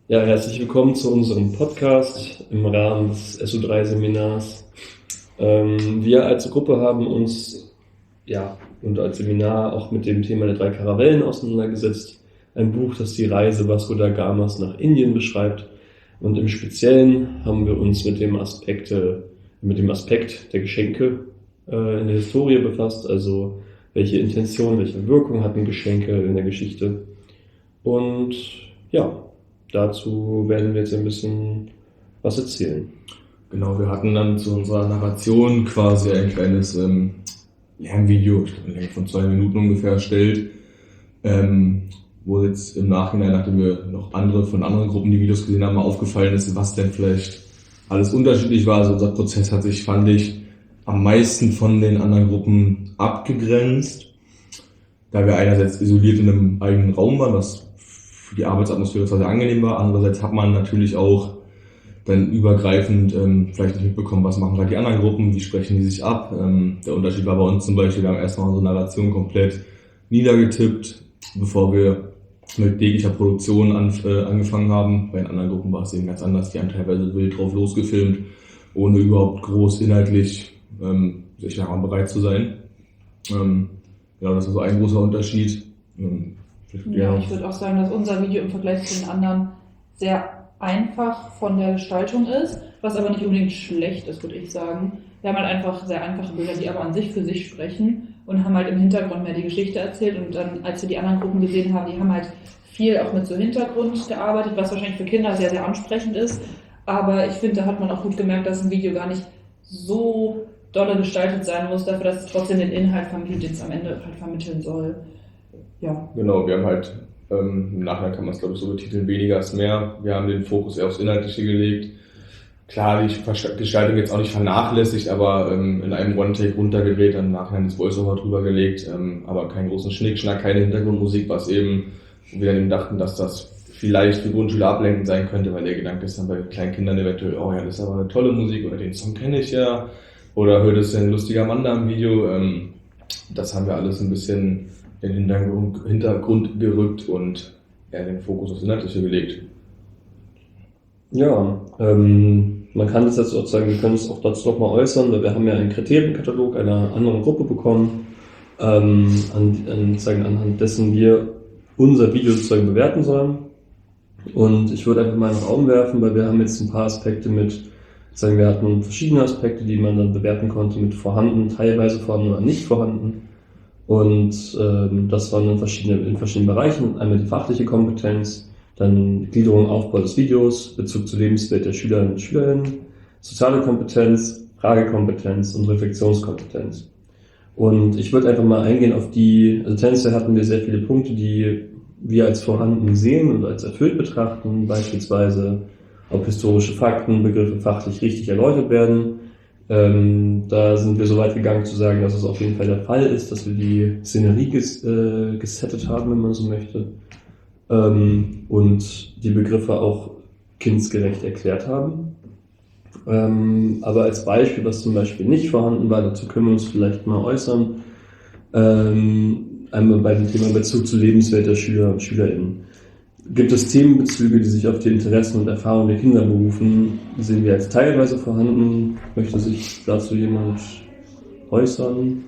Ja, herzlich willkommen zu unserem Podcast im Rahmen des SO3-Seminars. Wir als Gruppe haben uns und als Seminar auch mit dem Thema der 3 Karavellen auseinandergesetzt. Ein Buch, das die Reise Vasco da Gamas nach Indien beschreibt. Und im Speziellen haben wir uns mit dem Aspekt der Geschenke in der Historie befasst. Also welche Intention, welche Wirkung hatten Geschenke in der Geschichte. Und ja, dazu werden wir jetzt ein bisschen was erzählen. Genau, wir hatten dann zu unserer Narration quasi ein kleines Lernvideo, ich glaube eine Länge von 2 Minuten ungefähr erstellt, wo jetzt im Nachhinein, nachdem wir noch von anderen Gruppen die Videos gesehen haben, mal aufgefallen ist, was denn vielleicht alles unterschiedlich war. Also unser Prozess hat sich, fand ich, am meisten von den anderen Gruppen abgegrenzt, da wir einerseits isoliert in einem eigenen Raum waren, was für die Arbeitsatmosphäre zwar sehr angenehm war, andererseits hat man natürlich auch dann übergreifend vielleicht nicht mitbekommen, was machen gerade die anderen Gruppen, wie sprechen die sich ab. Der Unterschied war bei uns zum Beispiel, wir haben erstmal unsere Narration komplett niedergetippt, bevor wir mit jeglicher Produktion angefangen haben. Bei den anderen Gruppen war es eben ganz anders, die haben teilweise wild drauf losgefilmt, ohne überhaupt groß inhaltlich sich daran bereit zu sein. Ja, das ist so ein großer Unterschied. Ja, ich würde auch sagen, dass unser Video im Vergleich zu den anderen sehr einfach von der Gestaltung ist, was aber nicht unbedingt schlecht ist, würde ich sagen. Wir haben halt einfach sehr einfache Bilder, die aber an sich für sich sprechen und haben halt im Hintergrund mehr die Geschichte erzählt. Und dann, als wir die anderen Gruppen gesehen haben, die haben halt viel auch mit so Hintergrund gearbeitet, was wahrscheinlich für Kinder sehr, sehr ansprechend ist. Aber ich finde, da hat man auch gut gemerkt, dass ein Video gar nicht so dolle gestaltet sein muss, dafür, dass es trotzdem den Inhalt vermittelt, den es am Ende halt vermitteln soll. Ja. Genau, wir haben halt, im Nachhinein kann man es glaube ich so betiteln, weniger ist mehr. Wir haben den Fokus eher aufs Inhaltliche gelegt. Klar, die Gestaltung jetzt auch nicht vernachlässigt, aber in einem One-Take runtergedreht, dann im Nachhinein das Voice-Over drüber gelegt, aber keinen großen Schnickschnack, keine Hintergrundmusik, was eben, wo wir dann eben dachten, dass das vielleicht für Grundschüler ablenkend sein könnte, weil der Gedanke ist dann bei kleinen Kindern eventuell, oh ja, das ist aber eine tolle Musik oder den Song kenne ich ja, oder hört es ein lustiger Mann da im Video. Das haben wir alles ein bisschen in den Hintergrund gerückt und eher den Fokus aufs Inhaltliche gelegt. Ja, man kann das jetzt sozusagen, wir können es auch dazu noch mal äußern, weil wir haben ja einen Kriterienkatalog einer anderen Gruppe bekommen, anhand dessen wir unser Video sozusagen bewerten sollen. Und ich würde einfach mal in den Raum werfen, weil wir haben jetzt ein paar Aspekte wir hatten verschiedene Aspekte, die man dann bewerten konnte mit vorhanden, teilweise vorhanden oder nicht vorhanden. Und das waren in verschiedenen Bereichen. Einmal die fachliche Kompetenz, dann Gliederung, Aufbau des Videos, Bezug zur Lebenswelt der Schülerinnen und Schülerinnen, soziale Kompetenz, Fragekompetenz und Reflexionskompetenz. Und ich würde einfach mal eingehen auf tendenziell hatten wir sehr viele Punkte, die wir als vorhanden sehen und als erfüllt betrachten, beispielsweise ob historische Fakten, Begriffe fachlich richtig erläutert werden. Da sind wir so weit gegangen zu sagen, dass es auf jeden Fall der Fall ist, dass wir die Szenerie gesettet haben, wenn man so möchte, und die Begriffe auch kindsgerecht erklärt haben. Aber als Beispiel, was zum Beispiel nicht vorhanden war, dazu können wir uns vielleicht mal äußern, einmal bei dem Thema Bezug zur Lebenswelt der Schüler und Schülerinnen. Gibt es Themenbezüge, die sich auf die Interessen und Erfahrungen der Kinder berufen, sehen wir als teilweise vorhanden. Möchte sich dazu jemand äußern?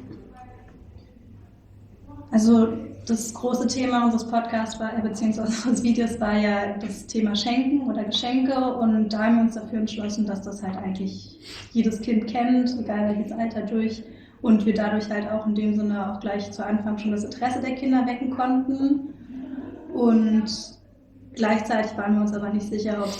Also das große Thema unseres Podcasts beziehungsweise unseres Videos war ja das Thema Schenken oder Geschenke, und da haben wir uns dafür entschlossen, dass das halt eigentlich jedes Kind kennt, egal welches Alter durch, und wir dadurch halt auch in dem Sinne auch gleich zu Anfang schon das Interesse der Kinder wecken konnten. Und gleichzeitig waren wir uns aber nicht sicher, ob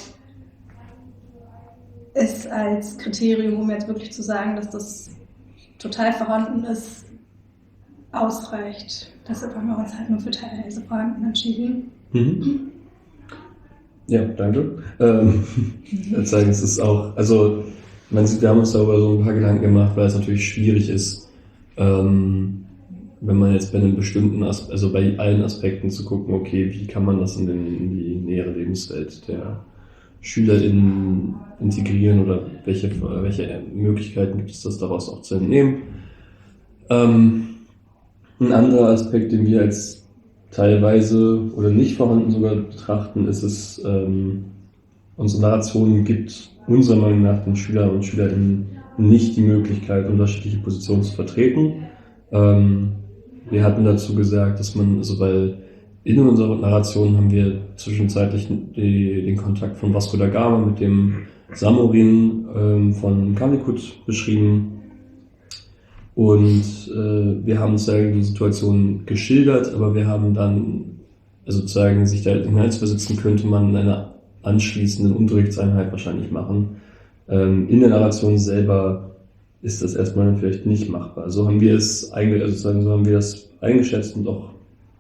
es als Kriterium, um jetzt wirklich zu sagen, dass das total vorhanden ist, ausreicht. Deshalb haben wir uns halt nur für teilweise vorhanden entschieden. Mhm. Ja, danke. Es ist auch, also man sieht, wir haben uns darüber so ein paar Gedanken gemacht, weil es natürlich schwierig ist, wenn man jetzt bei einem bestimmten also bei allen Aspekten zu gucken, okay, wie kann man das in die nähere Lebenswelt der SchülerInnen integrieren oder welche Möglichkeiten gibt es, das daraus auch zu entnehmen. Ein anderer Aspekt, den wir als teilweise oder nicht vorhanden sogar betrachten, ist es, unsere Narration gibt unserer Meinung nach den Schülern und Schülerinnen nicht die Möglichkeit, unterschiedliche Positionen zu vertreten. Wir hatten dazu gesagt, dass man, also weil in unserer Narration haben wir zwischenzeitlich den Kontakt von Vasco da Gama mit dem Samorin von Calicut beschrieben. Und wir haben sozusagen die Situation geschildert, aber wir haben dann, also sozusagen sich da hineinzuversetzen, könnte man in einer anschließenden Unterrichtseinheit wahrscheinlich machen. In der Narration selber ist das erstmal vielleicht nicht machbar. So haben wir es eigentlich, also sozusagen so haben wir das eingeschätzt und auch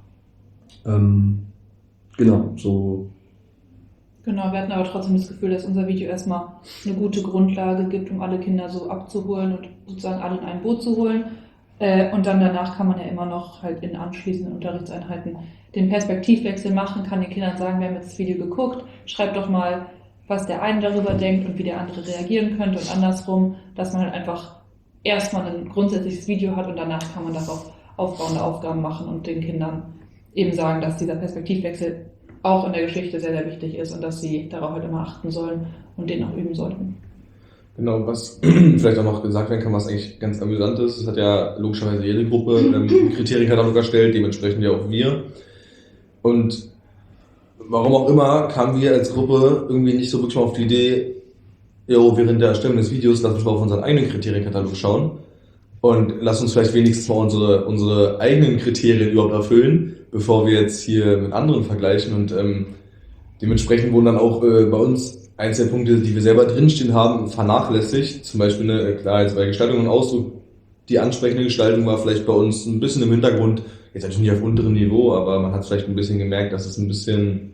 genau so. Genau, wir hatten aber trotzdem das Gefühl, dass unser Video erstmal eine gute Grundlage gibt, um alle Kinder so abzuholen und sozusagen alle in ein Boot zu holen. Und dann danach kann man ja immer noch halt in anschließenden Unterrichtseinheiten den Perspektivwechsel machen, kann den Kindern sagen, wir haben jetzt das Video geguckt, schreibt doch mal, was der eine darüber denkt und wie der andere reagieren könnte und andersrum, dass man halt einfach erstmal ein grundsätzliches Video hat und danach kann man darauf aufbauende Aufgaben machen und den Kindern eben sagen, dass dieser Perspektivwechsel auch in der Geschichte sehr, sehr wichtig ist und dass sie darauf halt immer achten sollen und den auch üben sollten. Genau, was vielleicht auch noch gesagt werden kann, was eigentlich ganz amüsant ist, es hat ja logischerweise jede Gruppe einen Kriterienkatalog erstellt, dementsprechend ja auch wir. Und warum auch immer kamen wir als Gruppe irgendwie nicht so wirklich mal auf die Idee, während der Erstellung des Videos lass uns mal auf unseren eigenen Kriterienkatalog schauen und lass uns vielleicht wenigstens mal unsere eigenen Kriterien überhaupt erfüllen, bevor wir jetzt hier mit anderen vergleichen. Und dementsprechend wurden dann auch bei uns einzelne Punkte, die wir selber drinstehen haben, vernachlässigt. Zum Beispiel, klar, jetzt bei Gestaltung und Ausdruck, die ansprechende Gestaltung war vielleicht bei uns ein bisschen im Hintergrund, jetzt natürlich nicht auf unterem Niveau, aber man hat vielleicht ein bisschen gemerkt, dass es ein bisschen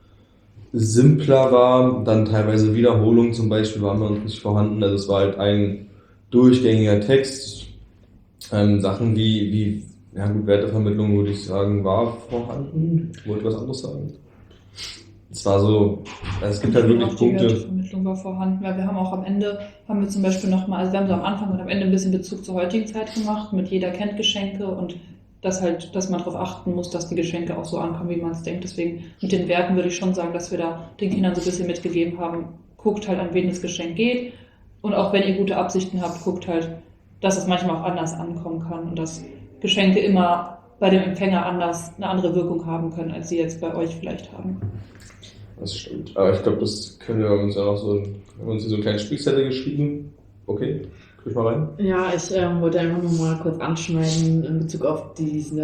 simpler war. Dann teilweise Wiederholungen zum Beispiel waren bei uns nicht vorhanden. Also es war halt ein durchgängiger Text. Sachen wie ja gut, Wertevermittlung würde ich sagen, war vorhanden. Wollte was anderes sagen? Es war so, also es gibt halt wirklich Punkte. Die Wertevermittlung war vorhanden, weil wir haben auch am Ende, haben wir zum Beispiel nochmal, also wir haben so am Anfang und am Ende ein bisschen Bezug zur heutigen Zeit gemacht, mit jeder kennt Geschenke und dass man darauf achten muss, dass die Geschenke auch so ankommen, wie man es denkt. Deswegen mit den Werten würde ich schon sagen, dass wir da den Kindern so ein bisschen mitgegeben haben, guckt halt, an wen das Geschenk geht und auch wenn ihr gute Absichten habt, guckt halt, dass es manchmal auch anders ankommen kann und dass Geschenke immer bei dem Empfänger eine andere Wirkung haben können, als sie jetzt bei euch vielleicht haben. Das stimmt. Aber ich glaube, das können wir uns ja noch haben wir uns hier so einen kleinen Spielzettel geschrieben. Okay, guck ich mal rein. Ja, ich wollte einfach noch mal kurz anschneiden in Bezug auf diese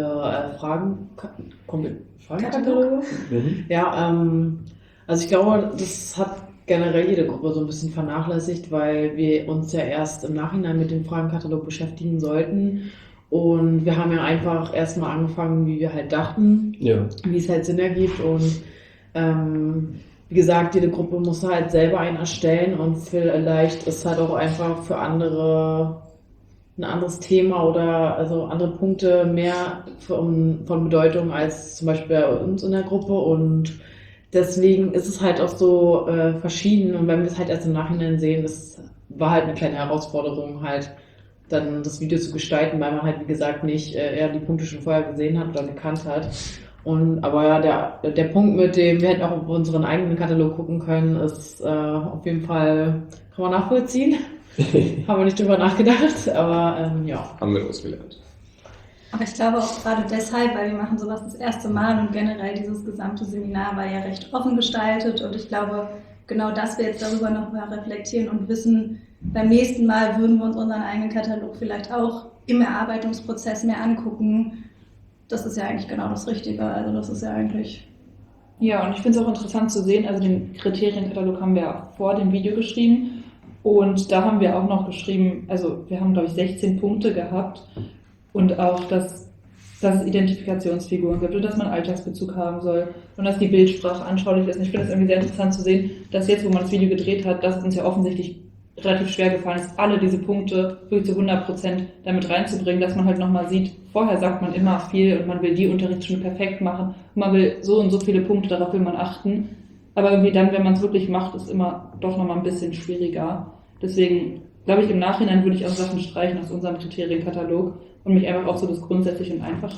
Fragenkataloge. Ja, also ich glaube, das hat generell jede Gruppe so ein bisschen vernachlässigt, weil wir uns ja erst im Nachhinein mit dem Fragenkatalog beschäftigen sollten. Und wir haben ja einfach erstmal angefangen, wie wir halt dachten, wie es halt Sinn ergibt. Und wie gesagt, jede Gruppe muss halt selber einen erstellen und vielleicht ist halt auch einfach für andere ein anderes Thema oder also andere Punkte mehr von Bedeutung als zum Beispiel bei uns in der Gruppe. Und deswegen ist es halt auch so verschieden. Und wenn wir es halt erst im Nachhinein sehen, das war halt eine kleine Herausforderung halt, dann das Video zu gestalten, weil man halt, wie gesagt, nicht eher die Punkte schon vorher gesehen hat oder gekannt hat. Aber ja, der Punkt mit dem, wir hätten auch auf unseren eigenen Katalog gucken können, ist auf jeden Fall, kann man nachvollziehen. Haben wir nicht drüber nachgedacht, aber ja. Haben wir ausgelernt. Aber ich glaube auch gerade deshalb, weil wir machen sowas das erste Mal und generell dieses gesamte Seminar war ja recht offen gestaltet und ich glaube, genau dass wir jetzt darüber noch mal reflektieren und wissen, beim nächsten Mal würden wir uns unseren eigenen Katalog vielleicht auch im Erarbeitungsprozess mehr angucken. Das ist ja eigentlich genau das Richtige. Also das ist ja eigentlich... Ja, und ich finde es auch interessant zu sehen, also den Kriterienkatalog haben wir ja vor dem Video geschrieben und da haben wir auch noch geschrieben, also wir haben glaube ich 16 Punkte gehabt und auch, dass es Identifikationsfiguren gibt und dass man Alltagsbezug haben soll und dass die Bildsprache anschaulich ist. Und ich finde es irgendwie sehr interessant zu sehen, dass jetzt, wo man das Video gedreht hat, dass es uns ja offensichtlich relativ schwer gefallen ist, alle diese Punkte wirklich zu 100% damit reinzubringen, dass man halt nochmal sieht, vorher sagt man immer viel und man will die Unterrichtsstunde perfekt machen und man will so und so viele Punkte, darauf will man achten, aber irgendwie dann, wenn man es wirklich macht, ist immer doch nochmal ein bisschen schwieriger. Deswegen glaube ich, im Nachhinein würde ich auch Sachen streichen aus unserem Kriterienkatalog und mich einfach auf so das Grundsätzliche und Einfache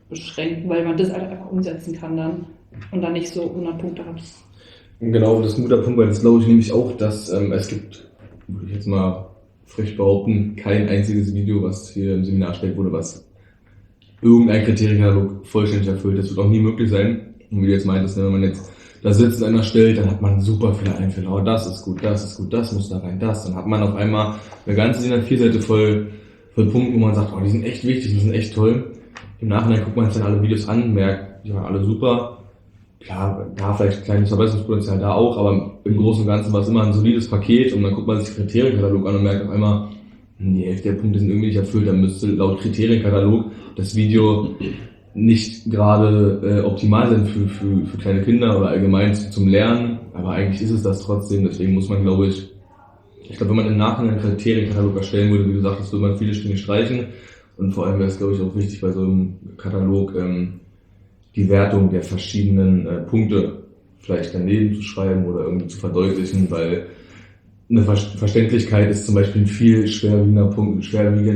beschränken, weil man das halt einfach umsetzen kann dann und dann nicht so 100 Punkte hat. Genau, das ist ein guter Punkt, weil das glaube ich nämlich auch, dass es gibt, würde ich jetzt mal frech behaupten, kein einziges Video, was hier im Seminar erstellt wurde, was irgendein Kriterienkatalog vollständig erfüllt. Das wird auch nie möglich sein. Und wie du jetzt meintest, wenn man jetzt da sitzt und einer stellt, dann hat man super viele Einfälle. Oh, das ist gut, das muss da rein, das. Dann hat man auf einmal eine ganze DIN A4-Seite voll Punkte, wo man sagt, oh, die sind echt wichtig, die sind echt toll. Im Nachhinein guckt man sich dann alle Videos an, merkt, die waren alle super. Klar, da vielleicht ein kleines Verbesserungspotenzial da auch, aber im Großen und Ganzen war es immer ein solides Paket und dann guckt man sich den Kriterienkatalog an und merkt auf einmal, die Hälfte der Punkte sind irgendwie nicht erfüllt, dann müsste laut Kriterienkatalog das Video nicht gerade optimal sein für kleine Kinder oder allgemein zum Lernen, aber eigentlich ist es das trotzdem, deswegen muss man, glaube ich, wenn man im Nachhinein einen Kriterienkatalog erstellen würde, wie du sagtest, würde man viele Dinge streichen und vor allem wäre es, glaube ich, auch wichtig bei so einem Katalog, die Wertung der verschiedenen Punkte vielleicht daneben zu schreiben oder irgendwie zu verdeutlichen, weil eine Verständlichkeit ist zum Beispiel ein viel schwerwiegender Punkt.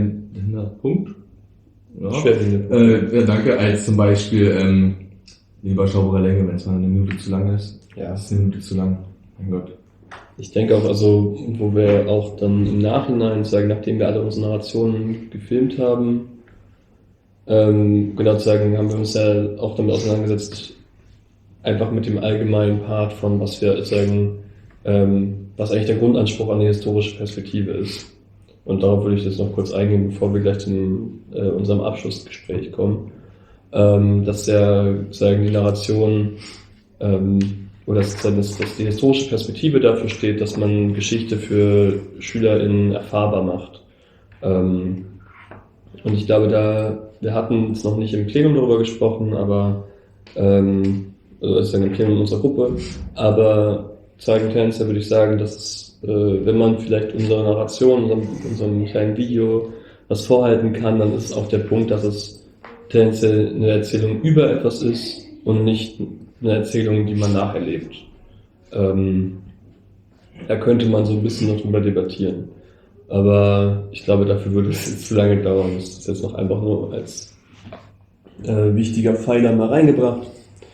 Ja. Ja, danke, als zum Beispiel die überschaubare Länge, wenn es mal eine Minute zu lang ist. Ja, es ist eine Minute zu lang. Mein Gott. Ich denke auch, also, wo wir auch dann im Nachhinein sagen, nachdem wir alle unsere Narrationen gefilmt haben, genau zu sagen, haben wir uns ja auch damit auseinandergesetzt, einfach mit dem allgemeinen Part von, was wir sagen, was eigentlich der Grundanspruch an die historische Perspektive ist. Und darauf würde ich jetzt noch kurz eingehen, bevor wir gleich zu unserem Abschlussgespräch kommen. Dass die Narration oder dass die historische Perspektive dafür steht, dass man Geschichte für SchülerInnen erfahrbar macht. Und ich glaube, wir hatten es noch nicht im Plenum darüber gesprochen, aber also im Plenum unserer Gruppe, aber tendenziell würde ich sagen, dass es, wenn man vielleicht unsere Narration, unserem kleinen Video was vorhalten kann, dann ist es auch der Punkt, dass es tendenziell eine Erzählung über etwas ist und nicht eine Erzählung, die man nacherlebt. Da könnte man so ein bisschen noch drüber debattieren. Aber ich glaube, dafür würde es jetzt zu lange dauern. Das ist jetzt noch einfach nur als wichtiger Pfeiler mal reingebracht.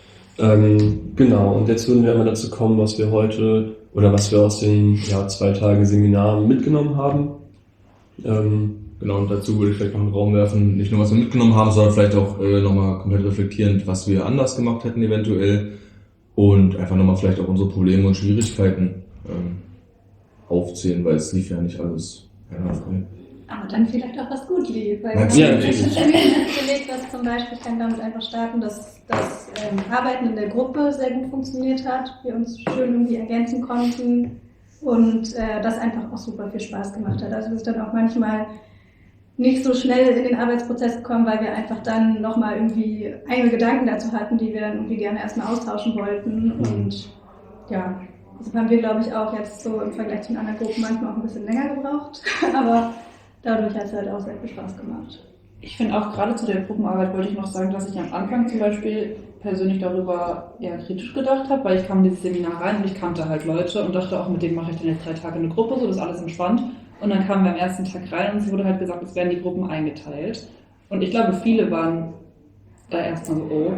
Genau, und jetzt würden wir einmal dazu kommen, was wir heute oder was wir aus den 2 Tagen Seminaren mitgenommen haben. Genau, und dazu würde ich vielleicht noch einen Raum werfen, nicht nur was wir mitgenommen haben, sondern vielleicht auch nochmal komplett reflektierend, was wir anders gemacht hätten eventuell und einfach nochmal vielleicht auch unsere Probleme und Schwierigkeiten aufzählen, weil es lief ja nicht alles einwandfrei. Aber dann vielleicht auch was gut lief, weil Ja, wir haben das gelegt, dass zum Beispiel, ich kann damit einfach starten, dass das Arbeiten in der Gruppe sehr gut funktioniert hat, wir uns schön irgendwie ergänzen konnten und das einfach auch super viel Spaß gemacht hat. Also wir sind dann auch manchmal nicht so schnell in den Arbeitsprozess gekommen, weil wir einfach dann nochmal irgendwie eigene Gedanken dazu hatten, die wir dann irgendwie gerne erstmal austauschen wollten und ja, das haben wir, glaube ich, auch jetzt so im Vergleich zu den anderen Gruppen manchmal auch ein bisschen länger gebraucht, aber dadurch hat es halt auch sehr viel Spaß gemacht. Ich finde auch gerade zu der Gruppenarbeit wollte ich noch sagen, dass ich am Anfang zum Beispiel persönlich darüber eher kritisch gedacht habe, weil ich kam in dieses Seminar rein und ich kannte halt Leute und dachte auch, mit denen mache ich dann jetzt 3 Tage eine Gruppe, so das ist alles entspannt. Und dann kamen wir am ersten Tag rein und es wurde halt gesagt, es werden die Gruppen eingeteilt. Und ich glaube, viele waren da erstmal so, oh,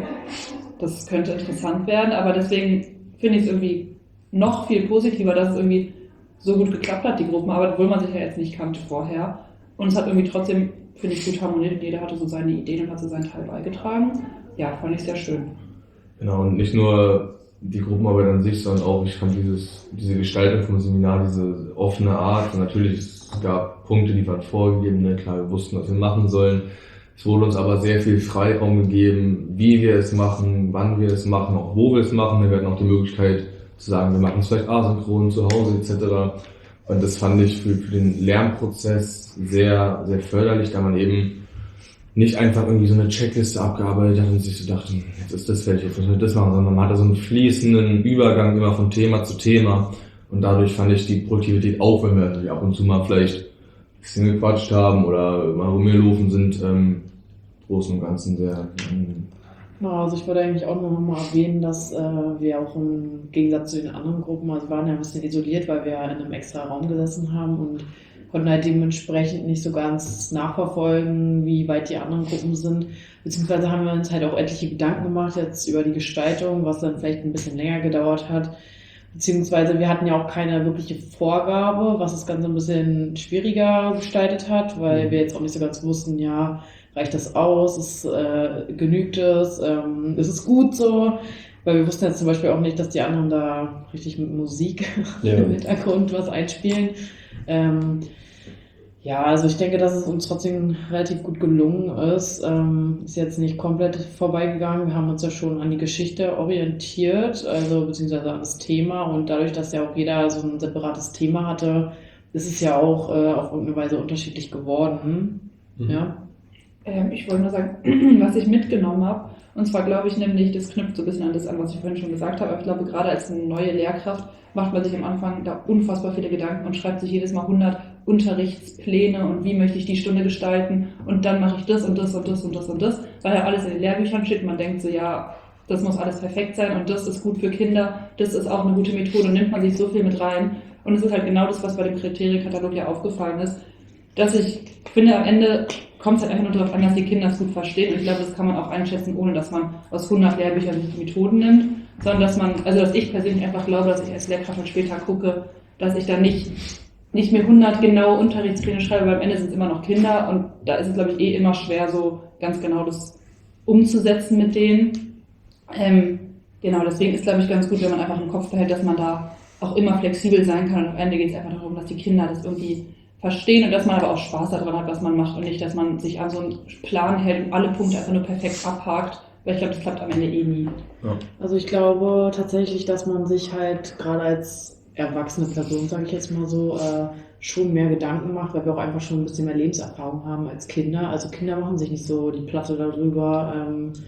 das könnte interessant werden, aber deswegen finde ich es irgendwie noch viel positiver, dass es irgendwie so gut geklappt hat, die Gruppenarbeit, obwohl man sich ja jetzt nicht kannte vorher. Und es hat irgendwie trotzdem, finde ich, gut harmoniert und jeder hatte so seine Ideen und hat so seinen Teil beigetragen. Ja, fand ich sehr schön. Genau, und nicht nur die Gruppenarbeit an sich, sondern auch, ich fand diese Gestaltung vom Seminar, diese offene Art. Und natürlich, es gab Punkte, die waren vorgegeben, ne? Klar, wir wussten, was wir machen sollen. Es wurde uns aber sehr viel Freiraum gegeben, wie wir es machen, wann wir es machen, auch wo wir es machen. Wir hatten auch die Möglichkeit zu sagen, wir machen es vielleicht asynchron zu Hause etc. Und das fand ich für den Lernprozess sehr, sehr förderlich, da man eben nicht einfach irgendwie so eine Checkliste abgearbeitet hat und sich so dachte, jetzt ist das fertig, jetzt müssen wir das machen, sondern man hatte so einen fließenden Übergang immer von Thema zu Thema. Und dadurch fand ich die Produktivität auch, wenn wir ab und zu mal vielleicht ein bisschen gequatscht haben oder mal rumgelaufen sind, im Großen und Ganzen sehr. Genau, also ich wollte eigentlich auch noch mal erwähnen, dass wir auch im Gegensatz zu den anderen Gruppen, also wir waren ja ein bisschen isoliert, weil wir in einem extra Raum gesessen haben und konnten halt dementsprechend nicht so ganz nachverfolgen, wie weit die anderen Gruppen sind. Beziehungsweise haben wir uns halt auch etliche Gedanken gemacht jetzt über die Gestaltung, was dann vielleicht ein bisschen länger gedauert hat. Beziehungsweise wir hatten ja auch keine wirkliche Vorgabe, was das Ganze ein bisschen schwieriger gestaltet hat, weil wir jetzt auch nicht so ganz wussten, ja, reicht das aus, genügt es, ist es gut so? Weil wir wussten jetzt zum Beispiel auch nicht, dass die anderen da richtig mit Musik im Hintergrund was einspielen. Ja, also ich denke, dass es uns trotzdem relativ gut gelungen ist. Ist jetzt nicht komplett vorbeigegangen. Wir haben uns ja schon an die Geschichte orientiert, also beziehungsweise an das Thema. Und dadurch, dass ja auch jeder so ein separates Thema hatte, ist es ja auch auf irgendeine Weise unterschiedlich geworden. Ja. Ich wollte nur sagen, was ich mitgenommen habe. Und zwar glaube ich nämlich, das knüpft so ein bisschen an das an, was ich vorhin schon gesagt habe. Aber ich glaube, gerade als eine neue Lehrkraft macht man sich am Anfang da unfassbar viele Gedanken und schreibt sich jedes Mal 100 Unterrichtspläne und wie möchte ich die Stunde gestalten und dann mache ich das und das und das und das und das, weil ja alles in den Lehrbüchern steht. Man denkt so, ja, das muss alles perfekt sein und das ist gut für Kinder, das ist auch eine gute Methode und nimmt man sich so viel mit rein. Und es ist halt genau das, was bei dem Kriterienkatalog ja aufgefallen ist, dass ich finde, am Ende kommt es halt einfach nur darauf an, dass die Kinder es gut verstehen. Und ich glaube, das kann man auch einschätzen, ohne dass man aus 100 Lehrbüchern die Methoden nimmt, sondern dass ich persönlich einfach glaube, dass ich als Lehrkraft dann später gucke, dass ich dann nicht mehr 100 genaue Unterrichtspläne schreibe, weil am Ende sind es immer noch Kinder und da ist es, glaube ich, immer schwer, so ganz genau das umzusetzen mit denen. Genau, deswegen ist, glaube ich, ganz gut, wenn man einfach im Kopf behält, dass man da auch immer flexibel sein kann und am Ende geht es einfach darum, dass die Kinder das irgendwie verstehen und dass man aber auch Spaß daran hat, was man macht und nicht, dass man sich an so einen Plan hält und alle Punkte einfach nur perfekt abhakt, weil ich glaube, das klappt am Ende eh nie. Ja. Also ich glaube tatsächlich, dass man sich halt gerade als erwachsene Person, sage ich jetzt mal so, schon mehr Gedanken macht, weil wir auch einfach schon ein bisschen mehr Lebenserfahrung haben als Kinder. Also Kinder machen sich nicht so die Platte darüber,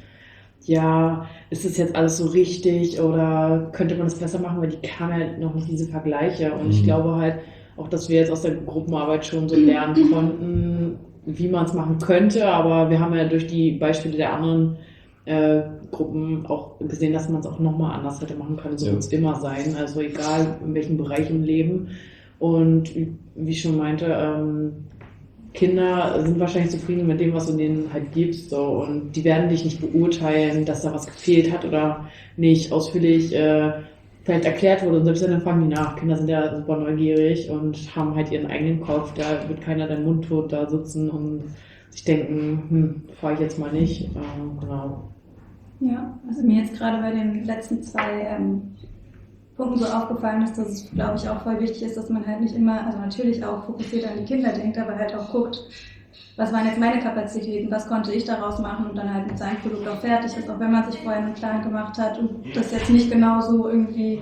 ja, ist es jetzt alles so richtig oder könnte man es besser machen, weil die haben halt noch nicht diese Vergleiche und ich glaube halt, auch, dass wir jetzt aus der Gruppenarbeit schon so lernen konnten, wie man es machen könnte, aber wir haben ja durch die Beispiele der anderen Gruppen auch gesehen, dass man es auch nochmal anders hätte machen können. So wird es immer sein, also egal in welchem Bereich im Leben. Und wie ich schon meinte, Kinder sind wahrscheinlich zufrieden mit dem, was du denen halt gibst, so, und die werden dich nicht beurteilen, dass da was gefehlt hat oder nicht ausführlich vielleicht erklärt wurde, und selbst dann fangen die nach. Kinder sind ja super neugierig und haben halt ihren eigenen Kopf, da wird keiner dein Mund tot da sitzen und sich denken, fahre ich jetzt mal nicht. Genau. Ja, also mir jetzt gerade bei den letzten 2 Punkten so aufgefallen ist, dass es, glaube ich, auch voll wichtig ist, dass man halt nicht immer, also natürlich auch fokussiert an die Kinder denkt, aber halt auch guckt, was waren jetzt meine Kapazitäten, was konnte ich daraus machen und dann halt mit seinem Produkt auch fertig ist, auch wenn man sich vorher einen Plan gemacht hat und das jetzt nicht genauso irgendwie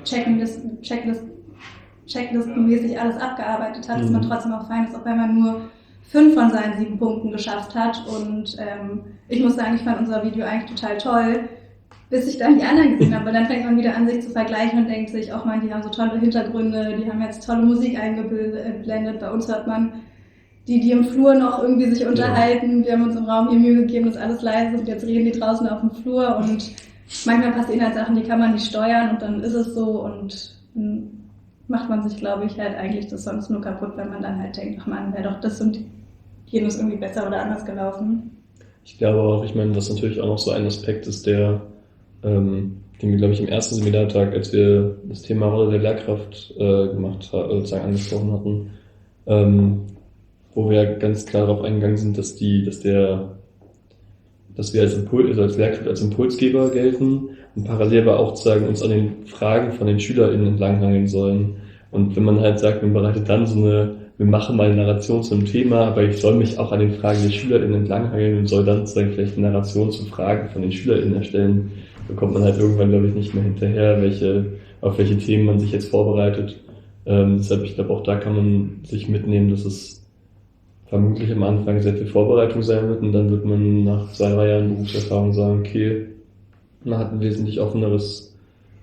checklistenmäßig alles abgearbeitet hat, dass man trotzdem auch fein ist, auch wenn man nur 5 von seinen 7 Punkten geschafft hat. Und ich muss sagen, ich fand unser Video eigentlich total toll, bis ich dann die anderen gesehen habe. Und dann fängt man wieder an, sich zu vergleichen und denkt sich, oh man, die haben so tolle Hintergründe, die haben jetzt tolle Musik eingeblendet. Bei uns hört man die im Flur noch irgendwie sich unterhalten. Wir haben uns im Raum hier Mühe gegeben, dass alles leise ist und jetzt reden die draußen auf dem Flur und manchmal passieren halt Sachen, die kann man nicht steuern und dann ist es so und dann macht man sich, glaube ich, halt eigentlich das sonst nur kaputt, wenn man dann halt denkt, ach man, wäre doch das und jenes irgendwie besser oder anders gelaufen. Ich glaube auch, ich meine, was natürlich auch noch so ein Aspekt ist, den wir, glaube ich, im ersten Seminartag, als wir das Thema Rolle der Lehrkraft sozusagen angesprochen hatten, wo wir ganz klar darauf eingegangen sind, dass wir als Lehrkraft als Impulsgeber gelten und parallel aber auch sozusagen uns an den Fragen von den SchülerInnen entlanghangeln sollen. Und wenn man halt sagt, wir machen mal eine Narration zu einem Thema, aber ich soll mich auch an den Fragen der SchülerInnen entlanghangeln und soll dann sozusagen vielleicht eine Narration zu Fragen von den SchülerInnen erstellen, bekommt man halt irgendwann, glaube ich, nicht mehr hinterher, auf welche Themen man sich jetzt vorbereitet. Deshalb, ich glaube, auch da kann man sich mitnehmen, dass es vermutlich am Anfang sehr viel Vorbereitung sein wird und dann wird man nach 2-3 Jahren Berufserfahrung sagen, okay, man hat ein wesentlich offeneres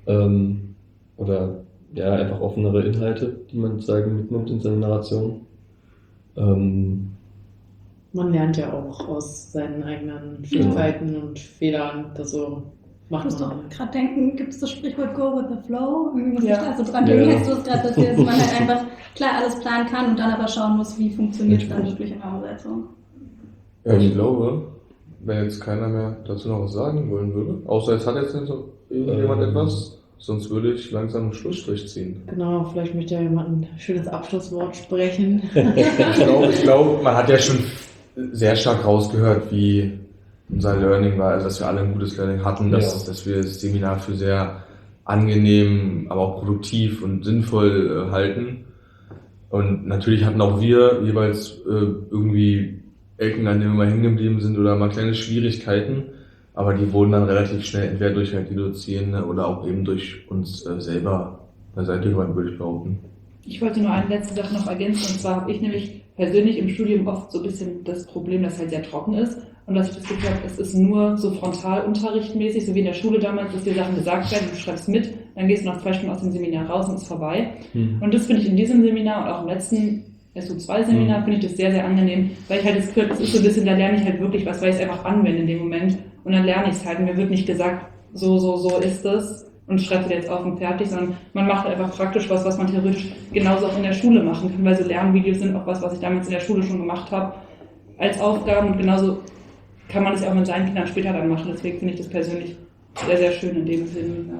einfach offenere Inhalte, die man sozusagen mitnimmt in seine Narration. Man lernt ja auch aus seinen eigenen Fähigkeiten und Fehlern, also Ich muss doch gerade denken, gibt es das Sprichwort Go with the Flow? Irgendwie muss ich Ja. da so dran denken, hast du es gerade, dass man halt einfach klar alles planen kann und dann aber schauen muss, wie funktioniert es dann wirklich in der Umsetzung. Ja, ich glaube, wenn jetzt keiner mehr dazu noch was sagen wollen würde, außer jetzt hat jetzt nicht so irgendjemand etwas, sonst würde ich langsam einen Schlussstrich ziehen. Genau, vielleicht möchte ja jemand ein schönes Abschlusswort sprechen. Ich glaube, man hat ja schon sehr stark rausgehört, wie unser Learning war, also dass wir alle ein gutes Learning hatten, dass wir das Seminar für sehr angenehm, aber auch produktiv und sinnvoll halten. Und natürlich hatten auch wir jeweils irgendwie Ecken, an denen wir mal hängen geblieben sind oder mal kleine Schwierigkeiten, aber die wurden dann relativ schnell entweder durch die Dozierende oder auch eben durch uns selber beiseite geräumt, würde ich behaupten. Ich wollte nur eine letzte Sache noch ergänzen, und zwar habe ich nämlich persönlich im Studium oft so ein bisschen das Problem, dass es halt sehr trocken ist und dass ich das Gefühl habe, es ist nur so frontalunterrichtmäßig, so wie in der Schule damals, dass dir Sachen gesagt werden, du schreibst mit, dann gehst du nach 2 Stunden aus dem Seminar raus und ist vorbei. Und das finde ich in diesem Seminar und auch im letzten SO2-Seminar finde ich das sehr, sehr angenehm, weil ich halt das Gefühl habe, das ist so ein bisschen, da lerne ich halt wirklich was, weil ich es einfach anwende in dem Moment und dann lerne ich es halt und mir wird nicht gesagt, so ist es und schreibt dir jetzt auf und fertig, sondern man macht einfach praktisch was man theoretisch genauso auch in der Schule machen kann, weil so Lernvideos sind auch was ich damals in der Schule schon gemacht habe als Aufgaben und genauso kann man das ja auch mit seinen Kindern später dann machen, deswegen finde ich das persönlich sehr, sehr schön in dem Sinne.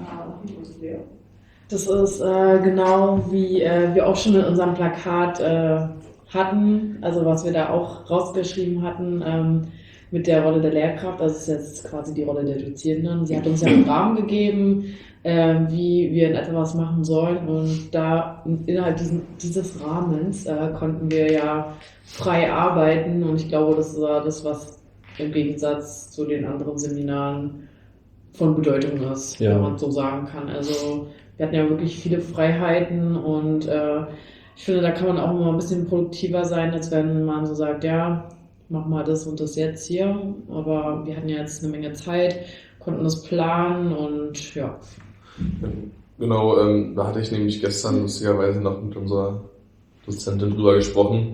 Das ist genau wie wir auch schon in unserem Plakat hatten, also was wir da auch rausgeschrieben hatten mit der Rolle der Lehrkraft, das ist jetzt quasi die Rolle der Dozierenden. Sie hat uns ja einen Rahmen gegeben, wie wir in etwa was machen sollen und da innerhalb dieses Rahmens konnten wir ja frei arbeiten und ich glaube, das war das, was im Gegensatz zu den anderen Seminaren von Bedeutung ist, wenn man so sagen kann. Also wir hatten ja wirklich viele Freiheiten und ich finde, da kann man auch immer ein bisschen produktiver sein, als wenn man so sagt, ja, mach mal das und das jetzt hier. Aber wir hatten ja jetzt eine Menge Zeit, konnten das planen und ja. Genau, da hatte ich nämlich gestern lustigerweise noch mit unserer Dozentin drüber gesprochen,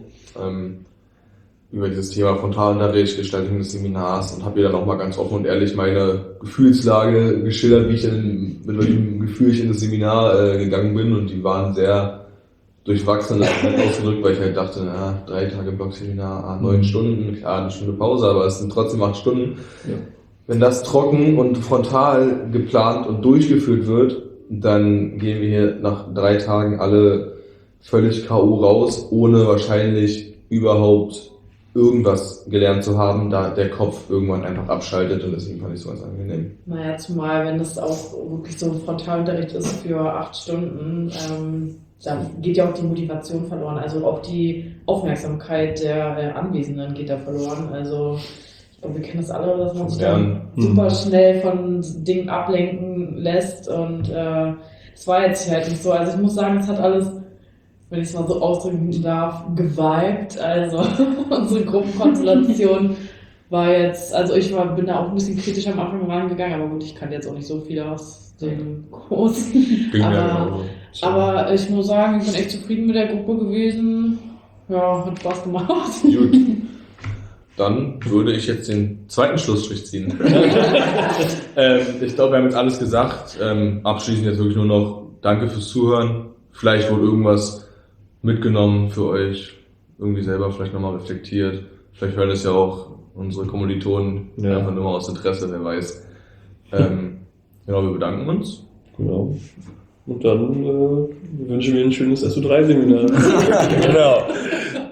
über dieses Thema Frontalunterricht, Gestaltung des Seminars und habe ihr dann auch mal ganz offen und ehrlich meine Gefühlslage geschildert, wie ich dann mit welchem Gefühl ich in das Seminar gegangen bin und die waren sehr durchwachsen ausgedrückt, weil ich halt dachte, 3 Tage Blogseminar, 9 Stunden, klar, 1 Stunde Pause, aber es sind trotzdem 8 Stunden. Ja. Wenn das trocken und frontal geplant und durchgeführt wird, dann gehen wir hier nach 3 Tagen alle völlig K.O. raus, ohne wahrscheinlich überhaupt irgendwas gelernt zu haben, da der Kopf irgendwann einfach abschaltet und deswegen fand ich es so ganz angenehm. Naja, zumal wenn das auch wirklich so ein Frontalunterricht ist für 8 Stunden, dann geht ja auch die Motivation verloren, also auch die Aufmerksamkeit der Anwesenden geht da verloren, also ich glaube, wir kennen das alle, dass man sich dann super schnell von Dingen ablenken lässt und das war jetzt halt nicht so, also ich muss sagen, es hat alles, wenn ich es mal so ausdrücken darf, geweibt. Also unsere Gruppenkonstellation war jetzt, also bin da auch ein bisschen kritisch am Anfang rangegangen, aber gut, ich kannte jetzt auch nicht so viel aus dem Kurs. Aber ich muss sagen, ich bin echt zufrieden mit der Gruppe gewesen. Ja, hat Spaß gemacht. Gut. Dann würde ich jetzt den zweiten Schlussstrich ziehen. Ich glaube, wir haben jetzt alles gesagt. Abschließend jetzt wirklich nur noch danke fürs Zuhören. Vielleicht wurde irgendwas mitgenommen für euch, irgendwie selber vielleicht nochmal reflektiert. Vielleicht hören es ja auch unsere Kommilitonen einfach nur mal aus Interesse, wer weiß. Genau, wir bedanken uns. Genau. Und dann wünschen wir ein schönes SO3-Seminar. Genau.